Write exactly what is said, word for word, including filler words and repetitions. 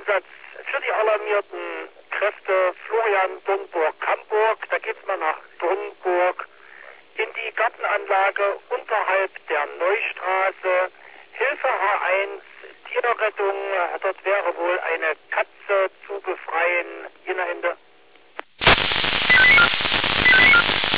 Einsatz für die alarmierten Kräfte Florian Dornburg-Hamburg. Da geht's mal nach Dornburg in die Gartenanlage unterhalb der Neustraße. Hilfe H eins, Tierrettung. Dort wäre wohl eine Katze zu befreien. In der Hände.